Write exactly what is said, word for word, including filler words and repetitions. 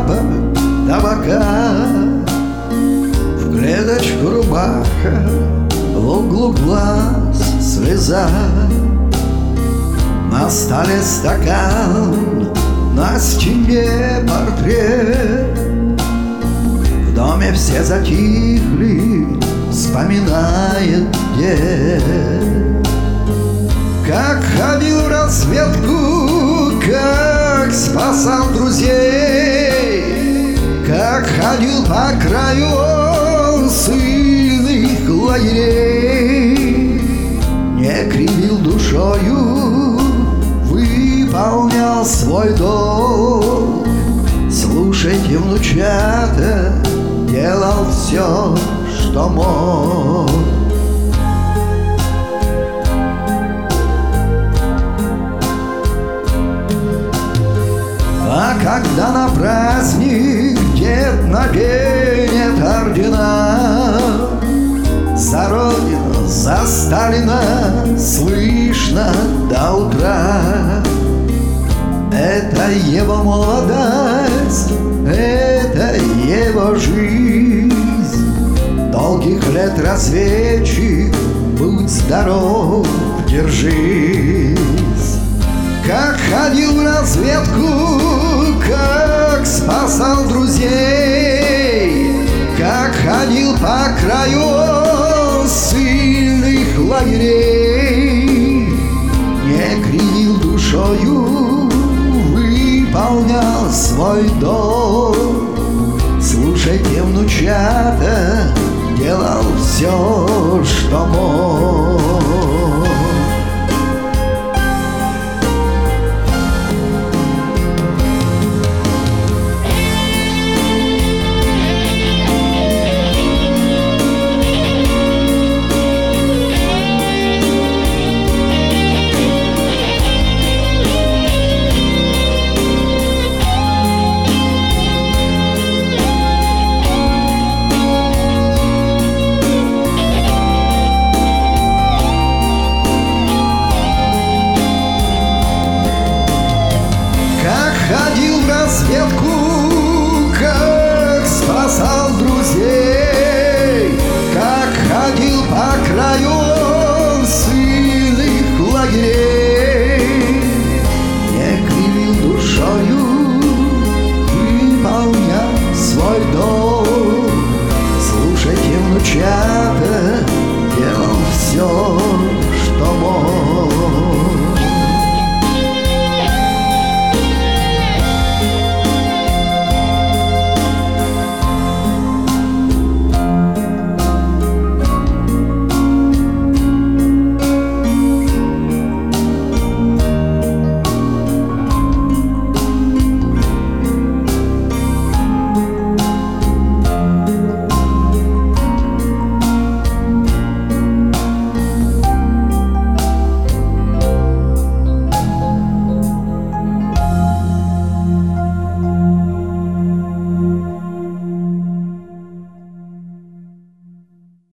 запах табака, в клеточку рубаха, в углу глаз слеза. На столе стакан, на стене портрет. В доме все затихли, вспоминает дед. Как ходил в разведку, как спасал друзей, как ходил по краю ссыльных лагерей. Не кривил душою, выполнял свой долг. Слушайте, внучата, делал все, что мог. А когда на праздник дед наденет ордена, за Родину, за Сталина слышно до утра. Это его молодость, это его жизнь. Долгих лет разведчик, будь здоров, держись. Как ходил в разведку, как спасал друзей, как ходил по краю ссыльных лагерей. Не кривил душою, выполнял свой долг. Слушайте, внучата, делал все, что мог.